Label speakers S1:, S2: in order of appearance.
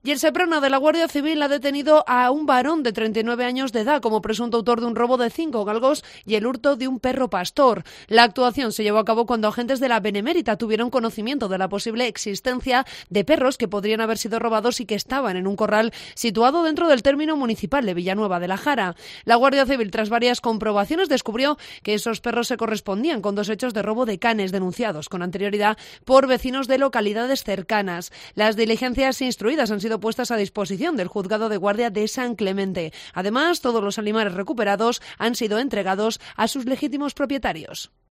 S1: Y el Seprona de la Guardia Civil ha detenido a un varón de 39 años de edad como presunto autor de un robo de 5 galgos y el hurto de un perro pastor. La actuación se llevó a cabo cuando agentes de la Benemérita tuvieron conocimiento de la posible existencia de perros que podrían haber sido robados y que estaban en un corral situado dentro del término municipal de Villanueva de la Jara. La Guardia Civil, tras varias comprobaciones, descubrió que esos perros se correspondían con 2 hechos de robo de canes denunciados con anterioridad por vecinos de localidades cercanas. Las diligencias instruidas han sido puestas a disposición del Juzgado de Guardia de San Clemente. Además, todos los animales recuperados han sido entregados a sus legítimos propietarios.